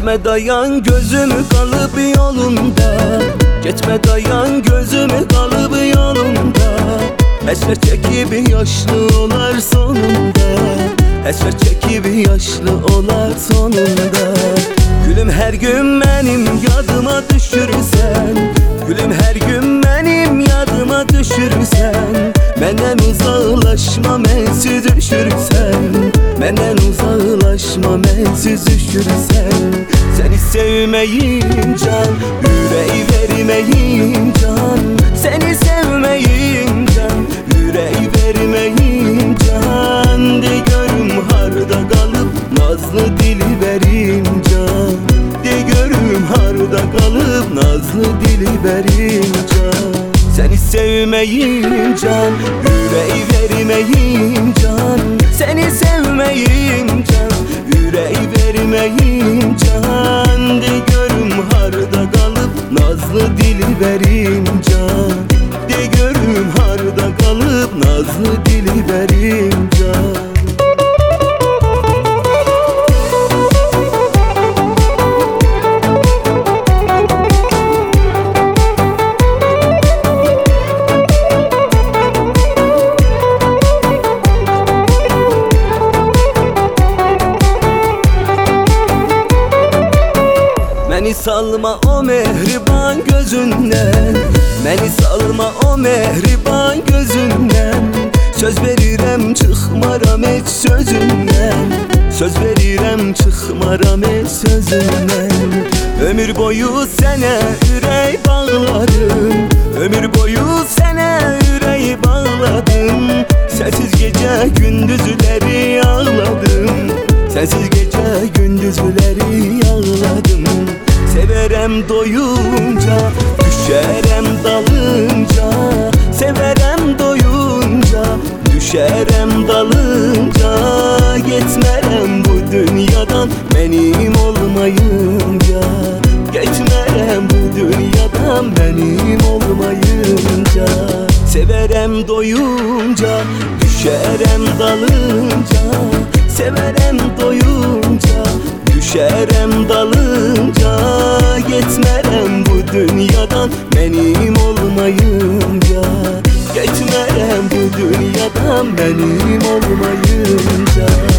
Gitme dayan gözümü kalıp yolunda, gitme dayan gözümü kalıp yolunda. Esmer çekip yaşlı olar sonunda, esmer çekip yaşlı olar sonunda. Gülüm her gün benim yadıma düşürsen, gülüm her gün benim yadıma düşürsen. Benden uzaklaşma mensiz düşürsen, benden uzaklaşma mensiz düşürsen. Seni sevmeyim can, yüreği vermeyim can. Seni sevmeyim can, yüreği vermeyim can. De görüm harda kalıp nazlı dili verim can. De görüm harda kalıp nazlı dili verim can. Seni sevmeyim can, yüreği vermeyim can. Seni sevmeyim can, yüreği vermeyim can. De görüm harda kalıp nazlı dili verim can. De görüm harda kalıp nazlı dili verim can. Beni salma o mehriban gözünden, beni salma o mehriban gözünden. Söz veririm çıkmaram hiç sözünden, söz veririm çıkmaram hiç sözünden. Ömür boyu sana yüreği bağladım, ömür boyu sana yüreği bağladım. Sensiz gece gündüzleri ağladım, sensiz gece gündüzleri ağladım. Severem doyunca, düşerem dalınca. Severem doyunca, düşerem dalınca. Gitmerem bu dünyadan benim olmayınca. Gitmerem bu dünyadan benim olmayınca. Severem doyunca, düşerem dalınca. Severem doyunca, düşerem dalınca. Gitmerem bu dünyadan benim olmayınca. Gitmerem bu dünyadan benim olmayınca.